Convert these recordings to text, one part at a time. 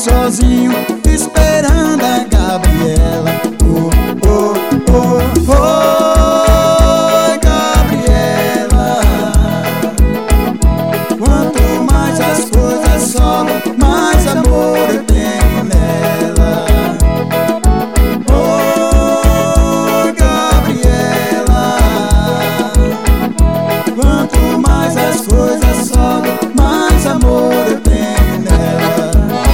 sozinho esperando a Gabriela. Oh, oh, oh, oh, Gabriela. Quanto mais as coisas sobram, mais amor eu tenho nela. Oh, Gabriela. Quanto mais as coisas sobram, mais amor eu tenho nela.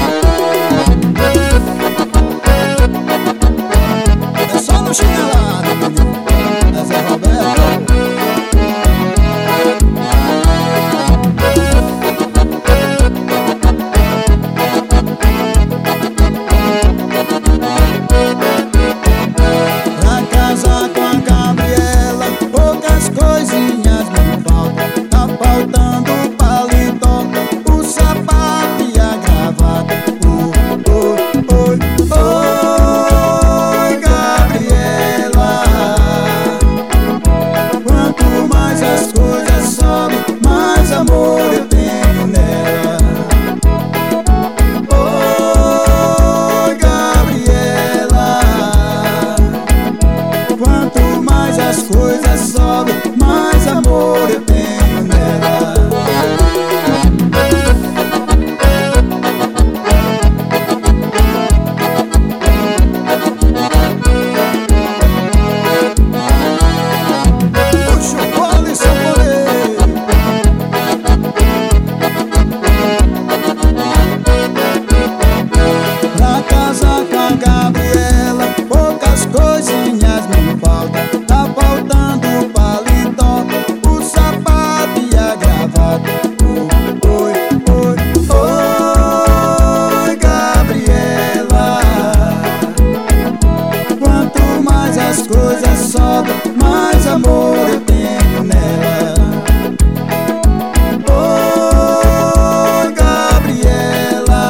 É só no chinelado, menino. É Zé Roberto. Pra casar com a Gabriela, poucas coisinhas me faltam. Tá faltando o paletó, o sapato e a gravata. Oh, oh, oh, oh, Gabriela. Quanto mais as coisas sobem, mais amor eu tenho nela. Oh, Gabriela. Quanto mais as coisas sobem, mais amor eu tenho nela. Puxa o colo e saboreia. Pra casar com a Gabriela, poucas coisinhas me faltam. Tá faltando o paletó, o sapato e a gravata. Oi, oi, oi, Gabriela. Quanto mais as coisas sobram, mais amor eu tenho nela. Oh, Gabriela.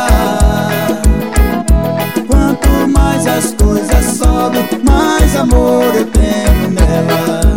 Quanto mais as coisas sobem, mais amor eu tenho nela.